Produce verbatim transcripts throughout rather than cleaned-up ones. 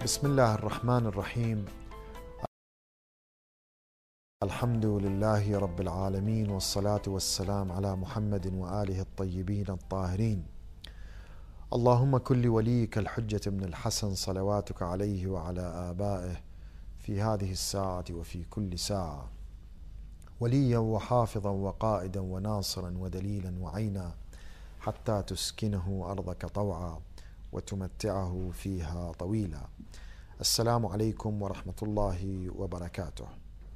بسم الله الرحمن الرحيم. الحمد لله رب العالمين، والصلاة والسلام على محمد وآله الطيبين الطاهرين. اللهم كل وليك الحجة بن الحسن صلواتك عليه وعلى آبائه في هذه الساعة وفي كل ساعة، وليا وحافظا وقائدا وناصرا ودليلا وعينا، حتى تسكنه أرضك طوعا وتمتعه فيها طويلا. السلام عليكم ورحمة الله وبركاته.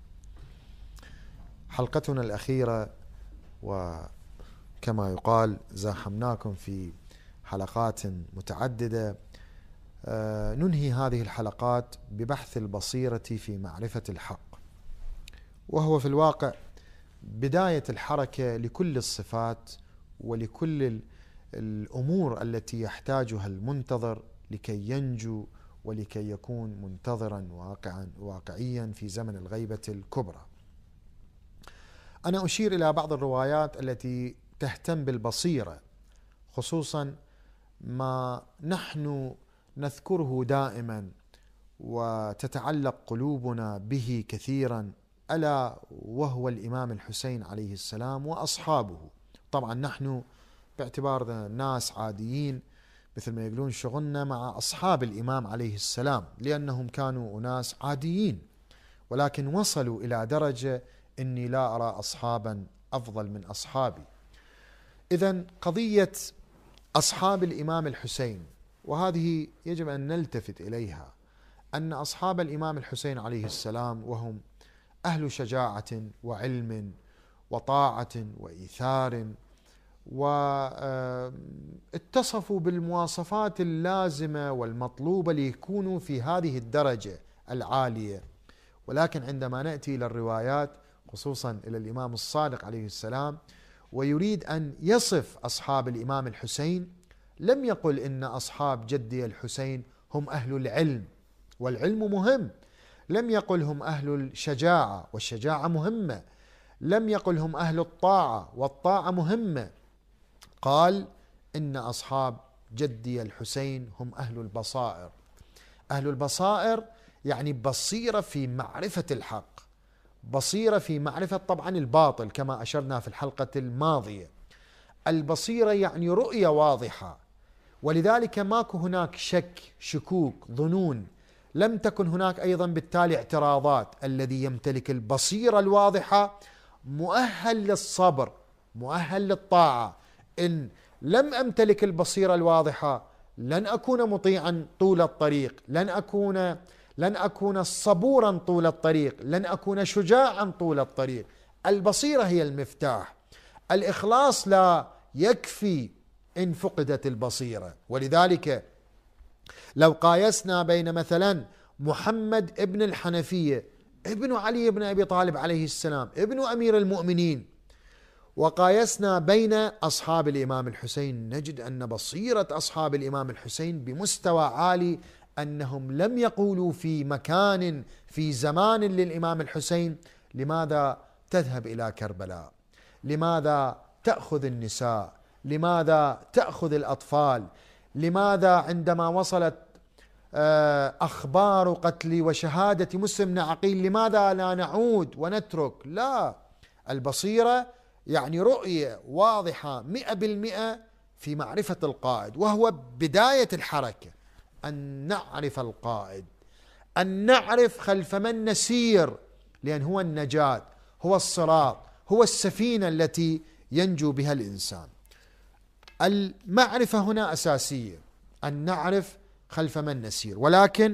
حلقتنا الأخيرة، وكما يقال زاحمناكم في حلقات متعددة، ننهي هذه الحلقات ببحث البصيرة في معرفة الحق، وهو في الواقع بداية الحركة لكل الصفات ولكل الأمور التي يحتاجها المنتظر لكي ينجو ولكي يكون منتظرا واقعا واقعيا في زمن الغيبة الكبرى. أنا أشير إلى بعض الروايات التي تهتم بالبصيرة، خصوصا ما نحن نذكره دائما وتتعلق قلوبنا به كثيرا، ألا وهو الإمام الحسين عليه السلام وأصحابه. طبعا نحن باعتبارنا ناس عاديين مثل ما يقولون شغلنا مع أصحاب الإمام عليه السلام، لأنهم كانوا أناس عاديين، ولكن وصلوا إلى درجة إني لا أرى أصحابا أفضل من أصحابي. إذن قضية أصحاب الإمام الحسين، وهذه يجب أن نلتفت إليها، أن أصحاب الإمام الحسين عليه السلام وهم أهل شجاعة وعلم وطاعة وإيثار، واتصفوا بالمواصفات اللازمة والمطلوبة ليكونوا في هذه الدرجة العالية. ولكن عندما نأتي إلى الروايات، خصوصا إلى الإمام الصادق عليه السلام، ويريد أن يصف أصحاب الإمام الحسين، لم يقل إن أصحاب جدي الحسين هم أهل العلم، والعلم مهم. لم يقل هم أهل الشجاعة، والشجاعة مهمة. لم يقل هم أهل الطاعة، والطاعة مهمة. قال إن أصحاب جدي الحسين هم أهل البصائر. أهل البصائر يعني بصيرة في معرفة الحق، بصيرة في معرفة طبعا الباطل كما أشرنا في الحلقة الماضية. البصيرة يعني رؤية واضحة، ولذلك ماكو هناك شك، شكوك، ظنون. لم تكن هناك أيضا بالتالي اعتراضات. الذي يمتلك البصيرة الواضحة مؤهل للصبر، مؤهل للطاعة. إن لم أمتلك البصيرة الواضحة لن أكون مطيعا طول الطريق، لن أكون لن أكون صبورا طول الطريق، لن أكون شجاعا طول الطريق. البصيرة هي المفتاح. الإخلاص لا يكفي إن فقدت البصيرة. ولذلك لو قايسنا بين مثلا محمد ابن الحنفية ابن علي بن أبي طالب عليه السلام ابن أمير المؤمنين، وقايسنا بين أصحاب الإمام الحسين، نجد أن بصيرة أصحاب الإمام الحسين بمستوى عالي، أنهم لم يقولوا في مكان في زمان للإمام الحسين لماذا تذهب إلى كربلاء، لماذا تأخذ النساء، لماذا تأخذ الأطفال، لماذا عندما وصلت أخبار قتل وشهادة مسلم بن عقيل لماذا لا نعود ونترك؟ لا، البصيرة يعني رؤية واضحة مئة بالمئة في معرفة القائد، وهو بداية الحركة. أن نعرف القائد، أن نعرف خلف من نسير، لأن هو النجاة، هو الصراط، هو السفينة التي ينجو بها الإنسان. المعرفة هنا أساسية، أن نعرف خلف من نسير. ولكن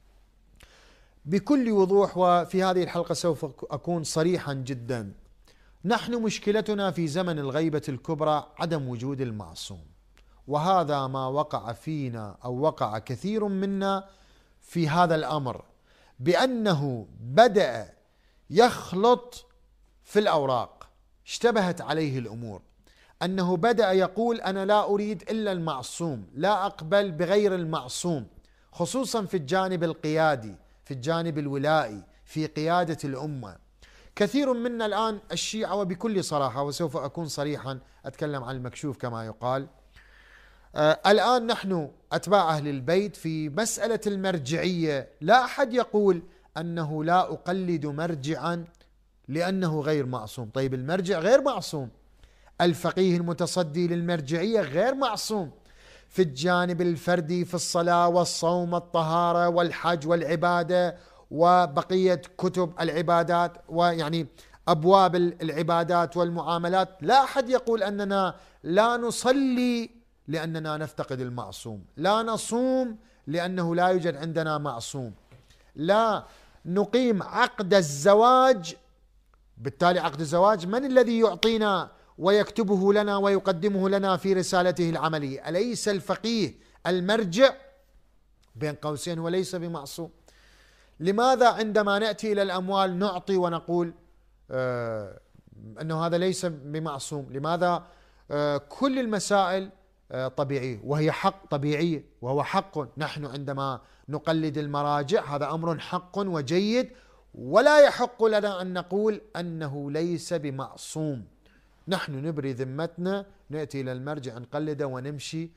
بكل وضوح، وفي هذه الحلقة سوف أكون صريحا جدا، نحن مشكلتنا في زمن الغيبة الكبرى عدم وجود المعصوم، وهذا ما وقع فينا أو وقع كثير منا في هذا الأمر، بأنه بدأ يخلط في الأوراق، اشتبهت عليه الأمور، أنه بدأ يقول أنا لا أريد إلا المعصوم، لا أقبل بغير المعصوم، خصوصا في الجانب القيادي، في الجانب الولائي، في قيادة الأمة. كثير منا الآن الشيعة، وبكل صراحة وسوف أكون صريحا أتكلم عن المكشوف كما يقال، آه الآن نحن أتباع أهل البيت في مسألة المرجعية لا أحد يقول أنه لا أقلد مرجعا لأنه غير معصوم. طيب المرجع غير معصوم، الفقيه المتصدي للمرجعية غير معصوم في الجانب الفردي، في الصلاة والصوم والطهارة والحج والعبادة وبقية كتب العبادات ويعني أبواب العبادات والمعاملات. لا أحد يقول أننا لا نصلي لأننا نفتقد المعصوم، لا نصوم لأنه لا يوجد عندنا معصوم، لا نقيم عقد الزواج. بالتالي عقد الزواج من الذي يعطينا ويكتبه لنا ويقدمه لنا في رسالته العملية؟ أليس الفقيه المرجع؟ بين قوسين وليس بمعصوم. لماذا عندما نأتي إلى الأموال نعطي ونقول آه أنه هذا ليس بمعصوم؟ لماذا آه كل المسائل آه طبيعية وهي حق طبيعية وهو حق؟ نحن عندما نقلد المراجع هذا أمر حق وجيد، ولا يحق لنا أن نقول أنه ليس بمعصوم. نحن نبري ذمتنا، نأتي إلى المرجع نقلده ونمشي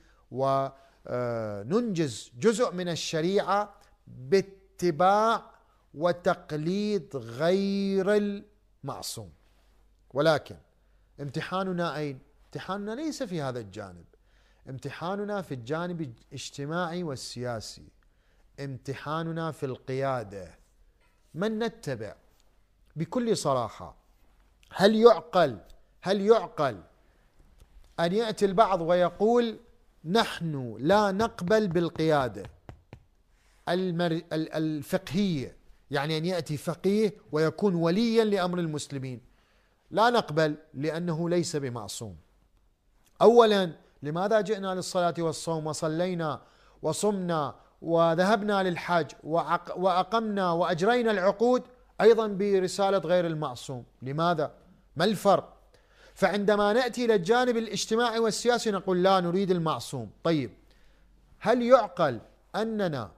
وننجز جزء من الشريعة باتباع وتقليد غير المعصوم. ولكن امتحاننا أين؟ امتحاننا ليس في هذا الجانب، امتحاننا في الجانب الاجتماعي والسياسي، امتحاننا في القيادة. من نتبع؟ بكل صراحة، هل يعقل هل يعقل أن يأتي البعض ويقول نحن لا نقبل بالقيادة المر... الفقهية، يعني أن يأتي فقيه ويكون وليا لأمر المسلمين؟ لا نقبل لأنه ليس بمعصوم. أولا، لماذا جئنا للصلاة والصوم وصلينا وصمنا وذهبنا للحج وعق... وأقمنا وأجرينا العقود أيضا برسالة غير المعصوم؟ لماذا؟ ما الفرق؟ فعندما نأتي إلى الجانب الاجتماعي والسياسي نقول لا نريد المعصوم. طيب، هل يعقل أننا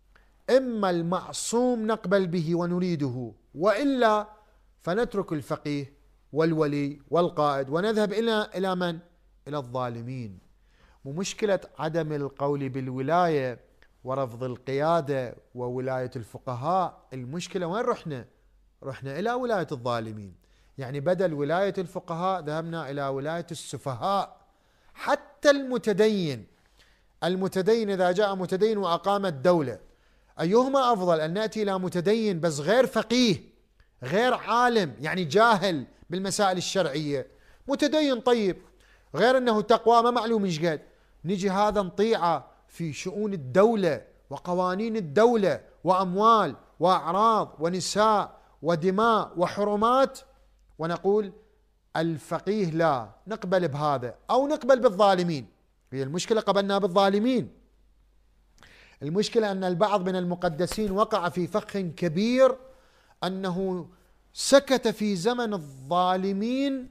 إما المعصوم نقبل به ونريده، وإلا فنترك الفقيه والولي والقائد ونذهب إلى إلى من؟ إلى الظالمين. ومشكلة عدم القول بالولاية ورفض القيادة وولاية الفقهاء، المشكلة وين رحنا؟ رحنا إلى ولاية الظالمين. يعني بدل ولاية الفقهاء ذهبنا إلى ولاية السفهاء. حتى المتدين المتدين إذا جاء متدين وأقام الدولة، أيهما أفضل؟ أن نأتي إلى متدين بس غير فقيه غير عالم، يعني جاهل بالمسائل الشرعية، متدين طيب غير أنه تقوى ما معلوم إيش قد، نجي هذا نطيعه في شؤون الدولة وقوانين الدولة وأموال وأعراض ونساء ودماء وحرمات، ونقول الفقيه لا نقبل بهذا أو نقبل بالظالمين. هي المشكلة قبلنا بالظالمين. المشكلة أن البعض من المقدسين وقع في فخ كبير أنه سكت في زمن الظالمين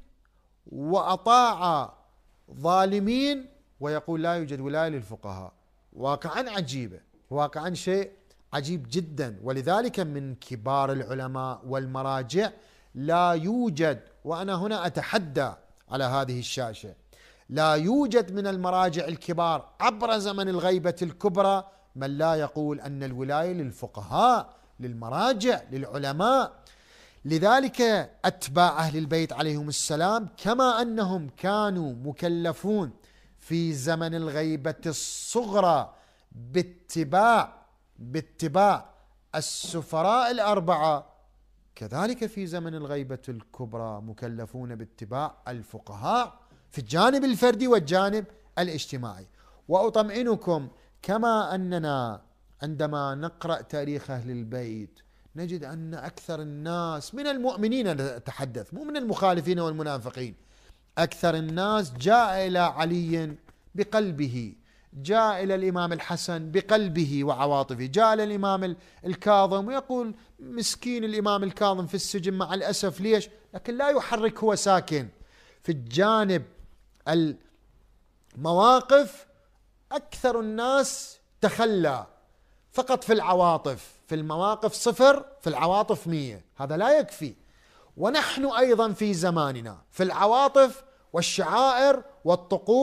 وأطاع ظالمين ويقول لا يوجد ولاية للفقهاء. واقعا عجيبة، واقعا شيء عجيب جدا. ولذلك من كبار العلماء والمراجع لا يوجد، وأنا هنا أتحدى على هذه الشاشة، لا يوجد من المراجع الكبار عبر زمن الغيبة الكبرى من لا يقول أن الولاية للفقهاء للمراجع للعلماء. لذلك أتباع أهل البيت عليهم السلام كما أنهم كانوا مكلفون في زمن الغيبة الصغرى باتباع باتباع السفراء الأربعة، كذلك في زمن الغيبة الكبرى مكلفون باتباع الفقهاء في الجانب الفردي والجانب الاجتماعي. وأطمئنكم كما أننا عندما نقرأ تاريخ أهل البيت نجد أن أكثر الناس من المؤمنين، نتحدث مو من المخالفين والمنافقين، أكثر الناس جاء إلى علي بقلبه، جاء إلى الإمام الحسن بقلبه وعواطفه، جاء إلى الإمام الكاظم ويقول مسكين الإمام الكاظم في السجن مع الأسف، ليش؟ لكن لا يحرك، هو ساكن. في الجانب المواقف أكثر الناس تخلى فقط في العواطف، في المواقف صفر، في العواطف مية، هذا لا يكفي. ونحن أيضا في زماننا في العواطف والشعائر والطقوس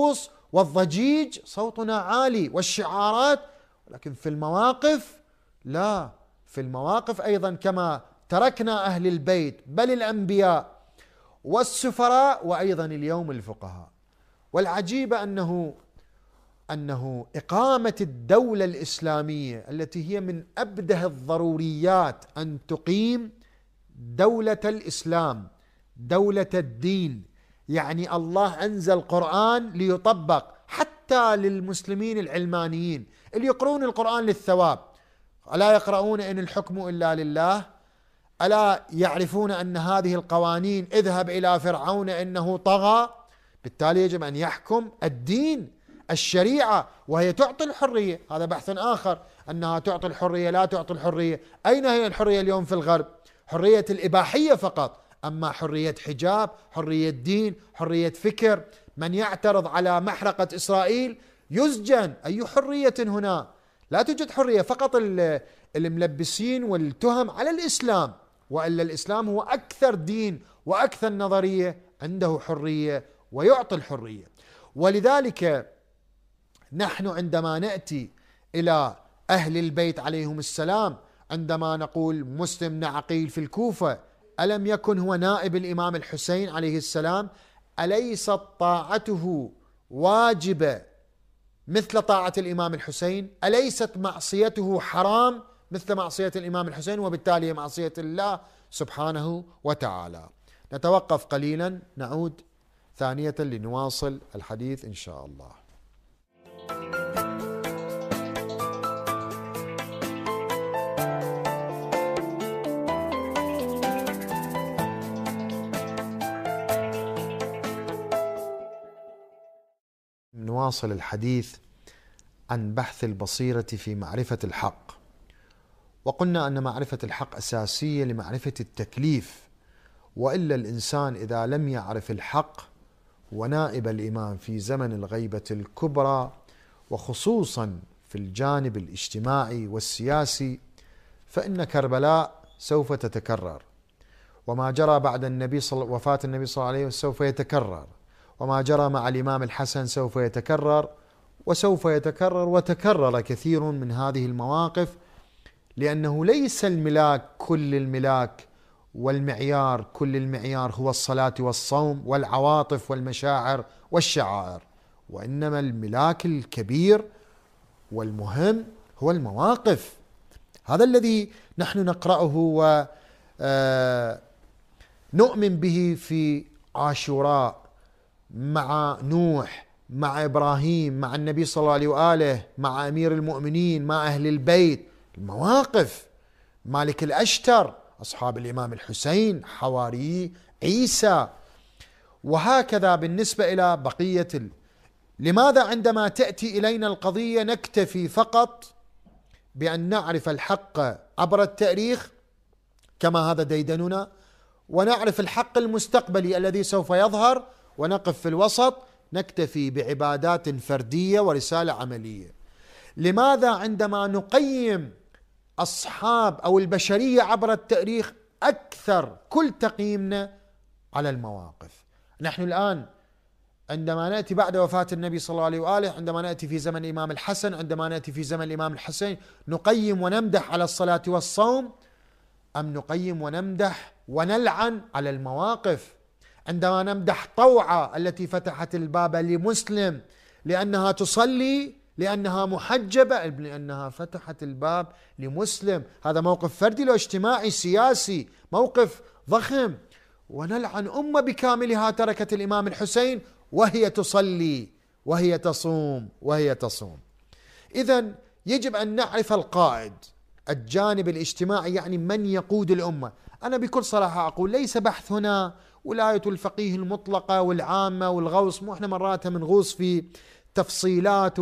والضجيج صوتنا عالي والشعارات، ولكن في المواقف لا. في المواقف أيضا كما تركنا أهل البيت بل الأنبياء والسفراء وأيضا اليوم الفقهاء. والعجيب أنه أنه إقامة الدولة الإسلامية التي هي من أبده الضروريات أن تقيم دولة الإسلام، دولة الدين، يعني الله أنزل قرآن ليطبق حتى للمسلمين العلمانيين اللي يقرؤون القرآن للثواب. ألا يقرؤون إن الحكم إلا لله؟ ألا يعرفون أن هذه القوانين اذهب إلى فرعون إنه طغى؟ بالتالي يجب أن يحكم الدين، الشريعة، وهي تعطي الحرية. هذا بحث آخر، أنها تعطي الحرية لا تعطي الحرية. أين هي الحرية اليوم في الغرب؟ حرية الإباحية فقط، أما حرية حجاب، حرية دين، حرية فكر. من يعترض على محرقة إسرائيل يسجن. أي حرية هنا؟ لا توجد حرية، فقط الملبسين والتهم على الإسلام، وإلا الإسلام هو أكثر دين وأكثر نظرية عنده حرية ويعطي الحرية. ولذلك نحن عندما نأتي إلى أهل البيت عليهم السلام، عندما نقول مسلم بن عقيل في الكوفة ألم يكن هو نائب الإمام الحسين عليه السلام؟ أليست طاعته واجبة مثل طاعة الإمام الحسين؟ أليست معصيته حرام مثل معصية الإمام الحسين؟ وبالتالي معصية الله سبحانه وتعالى. نتوقف قليلا، نعود ثانية لنواصل الحديث إن شاء الله. نواصل الحديث عن بحث البصيرة في معرفة الحق. وقلنا أن معرفة الحق أساسية لمعرفة التكليف، وإلا الإنسان إذا لم يعرف الحق، ونائب الإمام في زمن الغيبة الكبرى وخصوصا في الجانب الاجتماعي والسياسي، فإن كربلاء سوف تتكرر، وما جرى بعد النبي صل... وفاة النبي صلى الله عليه وسلم سوف يتكرر، وما جرى مع الإمام الحسن سوف يتكرر، وسوف يتكرر وتكرر كثير من هذه المواقف، لأنه ليس الملاك كل الملاك والمعيار كل المعيار هو الصلاة والصوم والعواطف والمشاعر والشعائر، وإنما الملاك الكبير والمهم هو المواقف. هذا الذي نحن نقرأه ونؤمن به في عاشوراء مع نوح، مع إبراهيم، مع النبي صلى الله عليه وآله، مع أمير المؤمنين، مع أهل البيت. المواقف، مالك الأشتر، أصحاب الإمام الحسين، حواري عيسى، وهكذا بالنسبة إلى بقية ال... لماذا عندما تأتي إلينا القضية نكتفي فقط بأن نعرف الحق عبر التاريخ كما هذا ديدننا، ونعرف الحق المستقبلي الذي سوف يظهر، ونقف في الوسط نكتفي بعبادات فردية ورسالة عملية؟ لماذا عندما نقيم أصحاب أو البشرية عبر التاريخ أكثر كل تقييمنا على المواقف؟ نحن الآن عندما نأتي بعد وفاة النبي صلى الله عليه وآله، عندما نأتي في زمن الإمام الحسن، عندما نأتي في زمن الإمام الحسين، نقيم ونمدح على الصلاة والصوم، أم نقيم ونمدح ونلعن على المواقف؟ عندما نمدح طوعة التي فتحت الباب لمسلم لأنها تصلي، لأنها محجبة، لأنها فتحت الباب لمسلم، هذا موقف فردي لو اجتماعي سياسي، موقف ضخم، ونلعن أمة بكاملها تركت الإمام الحسين وهي تصلي وهي تصوم وهي تصوم. إذن يجب أن نعرف القائد، الجانب الاجتماعي، يعني من يقود الأمة. أنا بكل صراحة أقول ليس بحث هنا ولاية الفقيه المطلقة والعامة والغوص، مو احنا مرات بنغوص في تفصيلات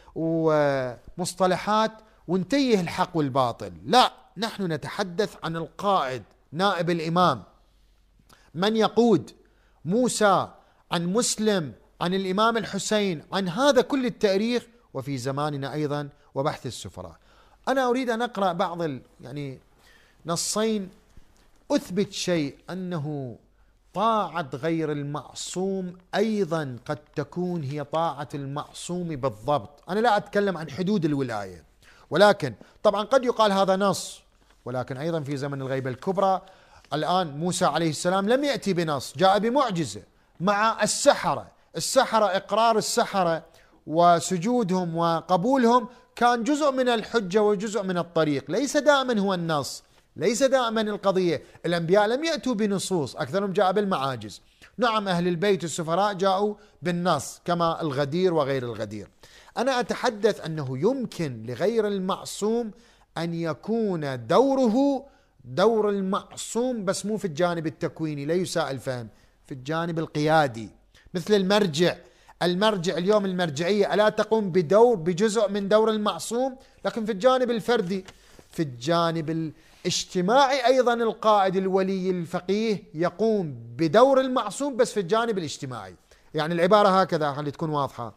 ومصطلحات ونتيه الحق والباطل، لا، نحن نتحدث عن القائد، نائب الإمام، من يقود موسى، عن مسلم، عن الإمام الحسين، عن هذا كل التاريخ، وفي زماننا أيضا، وبحث السفراء. أنا أريد أن أقرأ بعض يعني نصين أثبت شيء، أنه طاعة غير المعصوم أيضا قد تكون هي طاعة المعصوم بالضبط. أنا لا أتكلم عن حدود الولاية، ولكن طبعا قد يقال هذا نص، ولكن أيضا في زمن الغيبة الكبرى الآن موسى عليه السلام لم يأتي بنص، جاء بمعجزة مع السحرة. السحرة إقرار السحرة وسجودهم وقبولهم كان جزء من الحجة وجزء من الطريق، ليس دائما هو النص، ليس دائما القضية. الأنبياء لم يأتوا بنصوص، أكثرهم جاء بالمعاجز. نعم أهل البيت السفراء جاءوا بالنص كما الغدير وغير الغدير. أنا أتحدث أنه يمكن لغير المعصوم أن يكون دوره دور المعصوم، بس مو في الجانب التكويني، لا يساء الفهم، في الجانب القيادي. مثل المرجع، المرجع اليوم المرجعية ألا تقوم بدور بجزء من دور المعصوم، لكن في الجانب الفردي. في الجانب الاجتماعي أيضا القائد الولي الفقيه يقوم بدور المعصوم بس في الجانب الاجتماعي. يعني العبارة هكذا خلي تكون واضحة: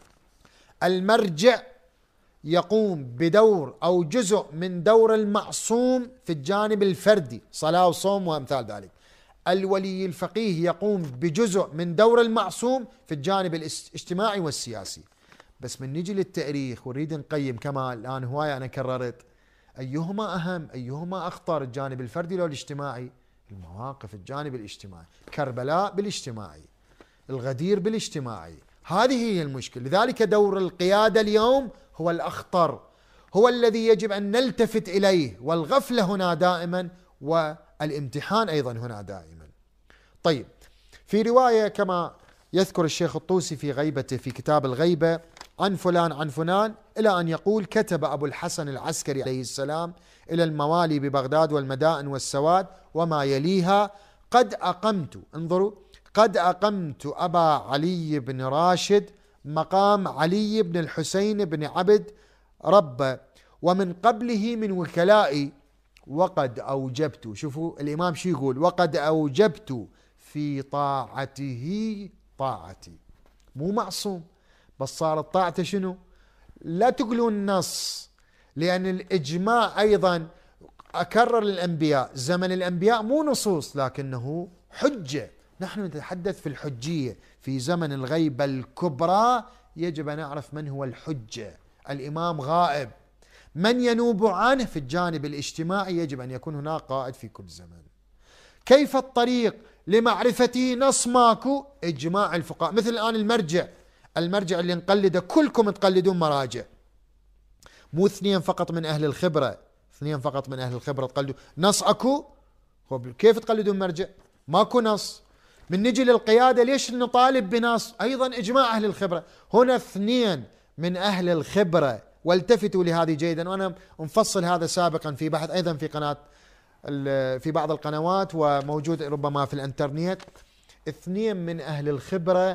المرجع يقوم بدور أو جزء من دور المعصوم في الجانب الفردي، صلاة وصوم وأمثال ذلك. الولي الفقيه يقوم بجزء من دور المعصوم في الجانب الاجتماعي والسياسي. بس من نجي للتاريخ ونريد نقيم كما الآن هواية أنا كررت، أيهما أهم أيهما أخطر، الجانب الفردي لو الاجتماعي؟ المواقف الجانب الاجتماعي، كربلاء بالاجتماعي، الغدير بالاجتماعي، هذه هي المشكلة. لذلك دور القيادة اليوم هو الأخطر، هو الذي يجب أن نلتفت إليه، والغفلة هنا دائما والامتحان أيضا هنا دائما. طيب، في رواية كما يذكر الشيخ الطوسي في غيبته في كتاب الغيبة عن فلان عن فلان، إلى أن يقول: كتب أبو الحسن العسكري عليه السلام إلى الموالي ببغداد والمدائن والسواد وما يليها: قد أقمت، انظروا، قد أقمت أبا علي بن راشد مقام علي بن الحسين بن عبد رب ومن قبله من وكلائي، وقد أوجبت، شوفوا الإمام شو يقول: وقد أوجبت في طاعته طاعتي. مو معصوم، بس صارت طاعته شنو؟ لا تقولون النص، لأن الإجماع أيضا أكرر الأنبياء، زمن الأنبياء مو نصوص لكنه حجة. نحن نتحدث في الحجية في زمن الغيبة الكبرى، يجب أن نعرف من هو الحجة. الإمام غائب، من ينوب عنه في الجانب الاجتماعي يجب أن يكون هناك قائد في كل زمن. كيف الطريق لمعرفته؟ نص ماكو، إجماع الفقهاء. مثل الآن المرجع، المرجع اللي نقلده كلكم تقلدون مراجع، مو اثنين فقط من أهل الخبرة، اثنين فقط من أهل الخبرة تقلدوا. نص أكو؟ كيف تقلدون مرجع؟ ماكو نص. من نجي للقيادة ليش نطالب بنص؟ أيضا إجماع أهل الخبرة. هنا اثنين من أهل الخبرة، والتفتوا لهذه جيدا، وأنا مفصل هذا سابقا في بحث أيضا في قناة في بعض القنوات وموجود ربما في الانترنت. اثنين من أهل الخبرة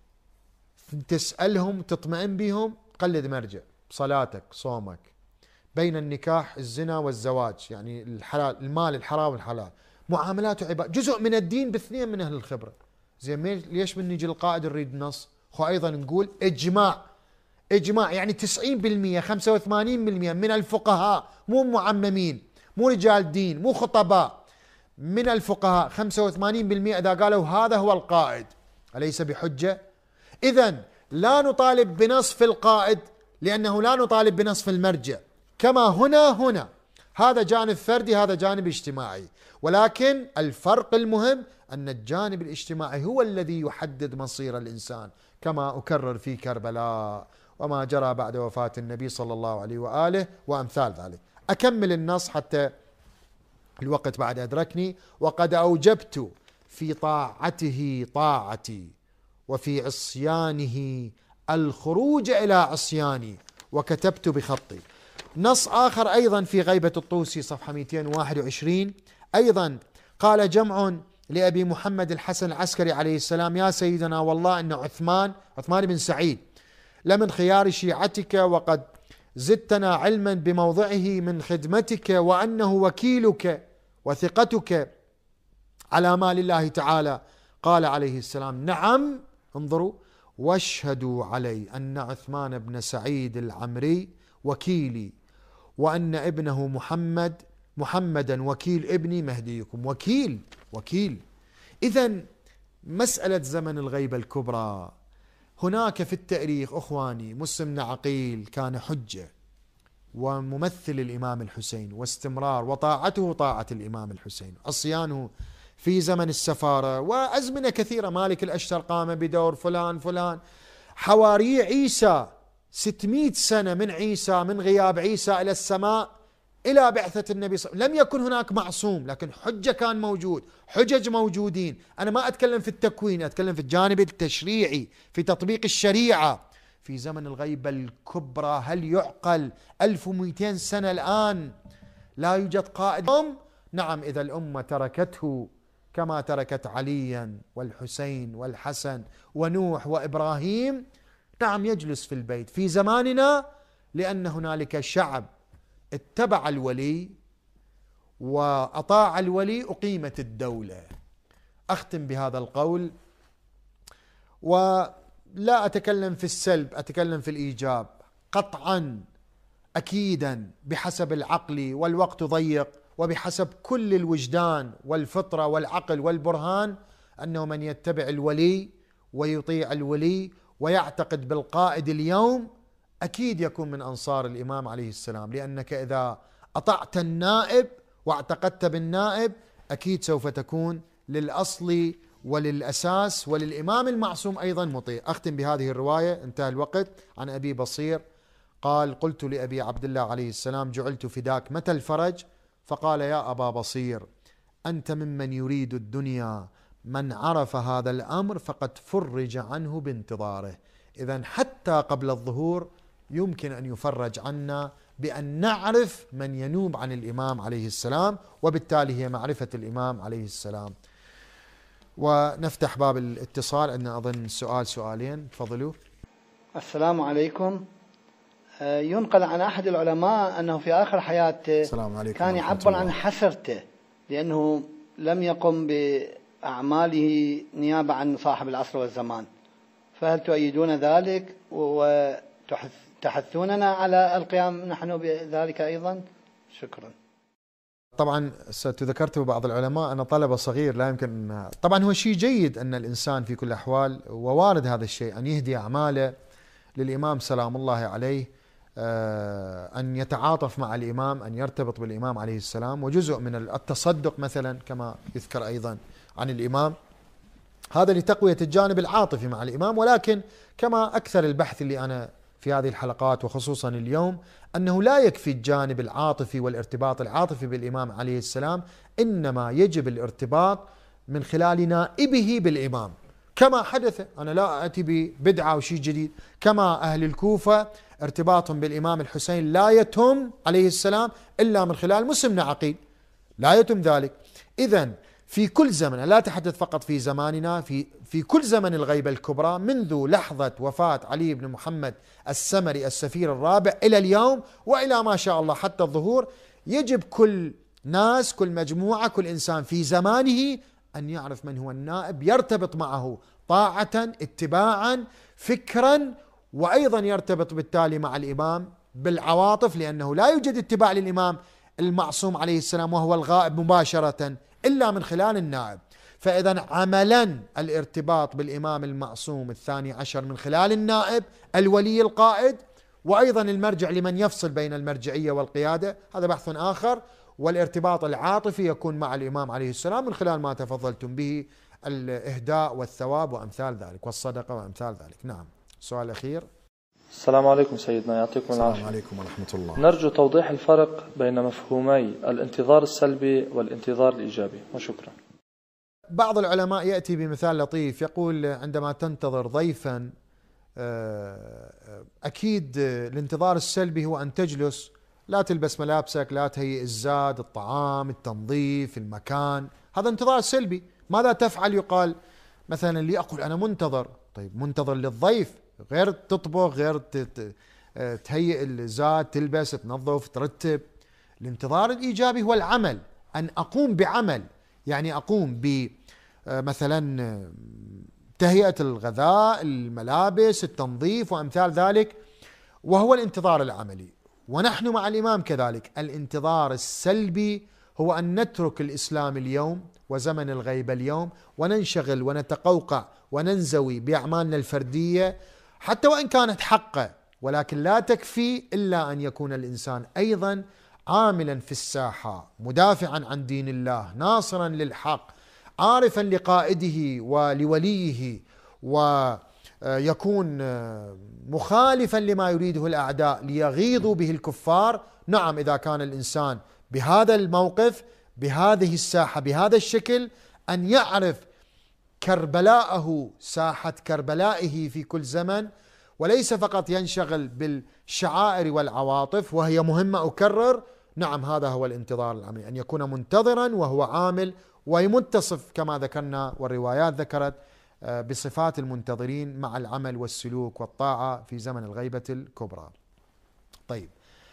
تسألهم تطمئن بهم، قلد مرجع. صلاتك، صومك، بين النكاح الزنا والزواج، يعني الحلال المال الحرام والحلال، معاملات وعبادة، جزء من الدين باثنين من أهل الخبرة. زين ليش من نجي القائد نريد نص؟ خو أيضا نقول إجماع، إجماع يعني تسعين بالمئة خمسة وثمانين بالمئة من الفقهاء، مو معممين، مو رجال دين، مو خطباء، من الفقهاء خمسة وثمانين بالمئة إذا قالوا هذا هو القائد، أليس بحجة؟ إذن لا نطالب بنصف القائد، لأنه لا نطالب بنصف المرجع. كما هنا هنا هذا جانب فردي، هذا جانب اجتماعي، ولكن الفرق المهم أن الجانب الاجتماعي هو الذي يحدد مصير الإنسان، كما أكرر في كربلاء وما جرى بعد وفاة النبي صلى الله عليه وآله وأمثال ذلك. أكمل النص حتى الوقت بعد أدركني. وقد أوجبت في طاعته طاعتي وفي عصيانه الخروج إلى عصياني وكتبت بخطي. نص آخر أيضا في غيبة الطوسي صفحة مئتين وواحد وعشرين أيضا قال جمع لأبي محمد الحسن العسكري عليه السلام: يا سيدنا والله أن عثمان عثمان بن سعيد لمن خيار شيعتك، وقد زدتنا علما بموضعه من خدمتك، وأنه وكيلك وثقتك على مال الله تعالى. قال عليه السلام: نعم، انظروا، واشهدوا علي أن عثمان بن سعيد العمري وكيلي، وأن ابنه محمد محمدا وكيل ابني مهديكم. وكيل، وكيل إذن مسألة زمن الغيبة الكبرى، هناك في التاريخ أخواني مسلم بن عقيل كان حجة وممثل الإمام الحسين، واستمرار وطاعته طاعة الإمام الحسين، عصيانه في زمن السفارة وأزمنة كثيرة، مالك الأشتر قام بدور فلان فلان، حواري عيسى ستمائة سنة من عيسى، من غياب عيسى إلى السماء إلى بعثة النبي صلى الله عليه وسلم، لم يكن هناك معصوم، لكن حجة كان موجود، حجج موجودين. أنا ما أتكلم في التكوين، أتكلم في الجانب التشريعي، في تطبيق الشريعة. في زمن الغيبة الكبرى هل يعقل ألف ومئتين سنة الآن لا يوجد قائد؟ نعم، إذا الأمة تركته كما تركت عليا والحسين والحسن ونوح وإبراهيم، نعم يجلس في البيت. في زماننا لأن هنالك شعب اتبع الولي وأطاع الولي أقيمت الدولة. أختم بهذا القول، ولا أتكلم في السلب، أتكلم في الإيجاب. قطعا أكيدا بحسب العقل، والوقت ضيق، وبحسب كل الوجدان والفطرة والعقل والبرهان، أنه من يتبع الولي ويطيع الولي ويعتقد بالقائد اليوم أكيد يكون من أنصار الإمام عليه السلام، لأنك إذا أطعت النائب واعتقدت بالنائب أكيد سوف تكون للأصل وللأساس وللإمام المعصوم أيضا مطيع. أختم بهذه الرواية، انتهى الوقت. عن أبي بصير قال: قلت لأبي عبد الله عليه السلام: جعلت فداك، متى الفرج؟ فقال: يا أبا بصير، أنت ممن يريد الدنيا، من عرف هذا الأمر فقد فرج عنه بانتظاره. إذن حتى قبل الظهور يمكن أن يفرج عنا بأن نعرف من ينوب عن الإمام عليه السلام، وبالتالي هي معرفة الإمام عليه السلام. ونفتح باب الاتصال، عندنا أظن سؤال سؤالين، تفضلوا. السلام عليكم. ينقل عن أحد العلماء أنه في آخر حياته كان يعبر عن حسرته لأنه لم يقم بأعماله نيابة عن صاحب العصر والزمان، فهل تؤيدون ذلك وتحثوننا على القيام نحن بذلك أيضا؟ شكرا. طبعا ذكرت بعض العلماء أن طلبة صغير لا يمكن، طبعا هو شيء جيد أن الإنسان في كل الأحوال، ووارد هذا الشيء، أن يهدي أعماله للإمام سلام الله عليه، أن يتعاطف مع الإمام، أن يرتبط بالإمام عليه السلام، وجزء من التصدق مثلا كما يذكر أيضا عن الإمام، هذا لتقوية الجانب العاطفي مع الإمام. ولكن كما أكثر البحث اللي أنا في هذه الحلقات وخصوصا اليوم، أنه لا يكفي الجانب العاطفي والارتباط العاطفي بالإمام عليه السلام، إنما يجب الارتباط من خلال نائبه بالإمام كما حدث. أنا لا أتي ببدعة أو شيء جديد، كما أهل الكوفة ارتباطهم بالإمام الحسين لا يتم عليه السلام إلا من خلال مسلم بن عقيل، لا يتم ذلك. إذن في كل زمن، لا أتحدث فقط في زماننا، في في كل زمن الغيبة الكبرى منذ لحظة وفاة علي بن محمد السمري السفير الرابع إلى اليوم، وإلى ما شاء الله حتى الظهور، يجب كل ناس، كل مجموعة، كل إنسان في زمانه أن يعرف من هو النائب، يرتبط معه طاعة، اتباعا، فكرا، وأيضا يرتبط بالتالي مع الإمام بالعواطف، لأنه لا يوجد اتباع للإمام المعصوم عليه السلام وهو الغائب مباشرة إلا من خلال النائب. فإذا عملا الارتباط بالإمام المعصوم الثاني عشر من خلال النائب الولي القائد، وأيضا المرجع لمن يفصل بين المرجعية والقيادة، هذا بحث آخر. والارتباط العاطفي يكون مع الإمام عليه السلام من خلال ما تفضلتم به، الإهداء والثواب وأمثال ذلك، والصدقة وأمثال ذلك. نعم. السؤال الأخير. السلام عليكم سيدنا، يعطيكم العافية. السلام عليكم ورحمة الله. نرجو توضيح الفرق بين مفهومي الانتظار السلبي والانتظار الإيجابي، وشكرا. بعض العلماء يأتي بمثال لطيف، يقول عندما تنتظر ضيفا، أكيد الانتظار السلبي هو أن تجلس، لا تلبس ملابسك، لا تهيئ الزاد، الطعام، التنظيف، المكان، هذا انتظار سلبي. ماذا تفعل؟ يقال مثلا لي أقول أنا منتظر، طيب منتظر للضيف، غير تطبخ، غير تهيئ الزاد، تلبس، تنظف، ترتب. الانتظار الإيجابي هو العمل، أن أقوم بعمل، يعني أقوم بمثلا تهيئة الغذاء، الملابس، التنظيف وأمثال ذلك، وهو الانتظار العملي. ونحن مع الإمام كذلك. الانتظار السلبي هو أن نترك الإسلام اليوم وزمن الغيبة اليوم وننشغل ونتقوقع وننزوي بأعمالنا الفردية حتى وإن كانت حقه، ولكن لا تكفي إلا أن يكون الإنسان أيضا عاملا في الساحة، مدافعا عن دين الله، ناصرا للحق، عارفا لقائده ولوليه، ويكون مخالفا لما يريده الأعداء ليغيظوا به الكفار. نعم، إذا كان الإنسان بهذا الموقف بهذه الساحة بهذا الشكل، أن يعرف كربلاءه، ساحة كربلائه في كل زمن، وليس فقط ينشغل بالشعائر والعواطف وهي مهمة. أكرر، نعم، هذا هو الانتظار العملي، أن يكون منتظرا وهو عامل ومتصف كما ذكرنا والروايات ذكرت بصفات المنتظرين مع العمل والسلوك والطاعة في زمن الغيبة الكبرى. طيب،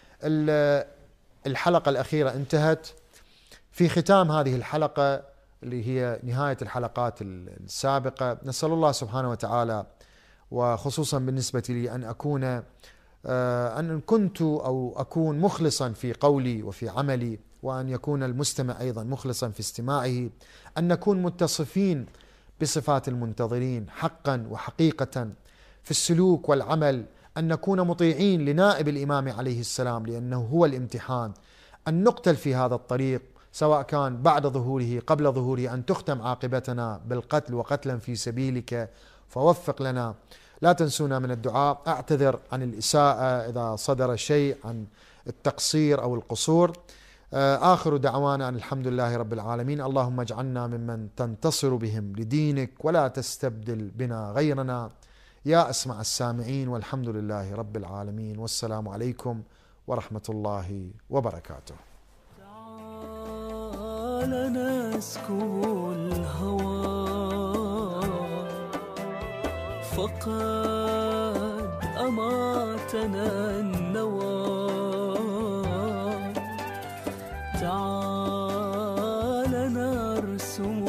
الحلقة الأخيرة انتهت. في ختام هذه الحلقة اللي هي نهاية الحلقات السابقة، نسأل الله سبحانه وتعالى وخصوصا بالنسبة لي أن أكون أن كنت أو أكون مخلصا في قولي وفي عملي، وأن يكون المستمع أيضا مخلصا في استماعه، أن نكون متصفين بصفات المنتظرين حقا وحقيقة في السلوك والعمل، أن نكون مطيعين لنائب الإمام عليه السلام لأنه هو الامتحان، أن نقتل في هذا الطريق سواء كان بعد ظهوره قبل ظهوره، أن تختم عاقبتنا بالقتل وقتلا في سبيلك، فوفق لنا. لا تنسونا من الدعاء. أعتذر عن الإساءة إذا صدر شيء عن التقصير أو القصور. آخر دعوانا أن الحمد لله رب العالمين. اللهم اجعلنا ممن تنتصر بهم لدينك ولا تستبدل بنا غيرنا يا أسمع السامعين، والحمد لله رب العالمين، والسلام عليكم ورحمة الله وبركاته. تعال نسكب الهوى فقد أماتنا النوى، تعال نرسم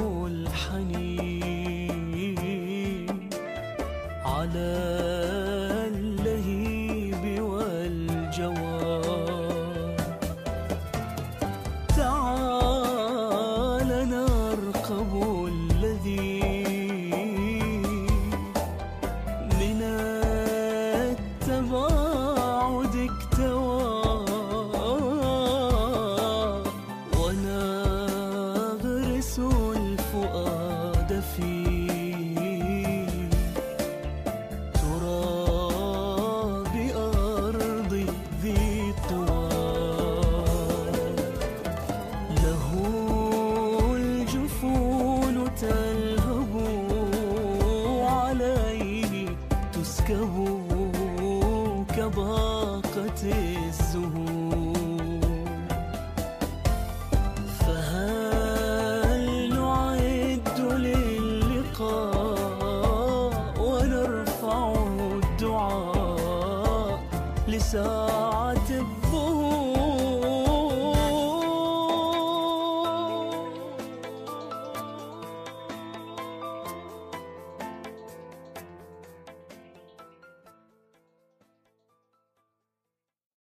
الحنين على اللهيب والجوى، تعال نرقب الذي من التباعد اكتوى، ونغرس الفؤاد في تراب أرض ذي طوى، له الجفون تلهب عليه تسكب كباقة الزهور، فهل نعد للقاء ونرفع الدعاء لساعة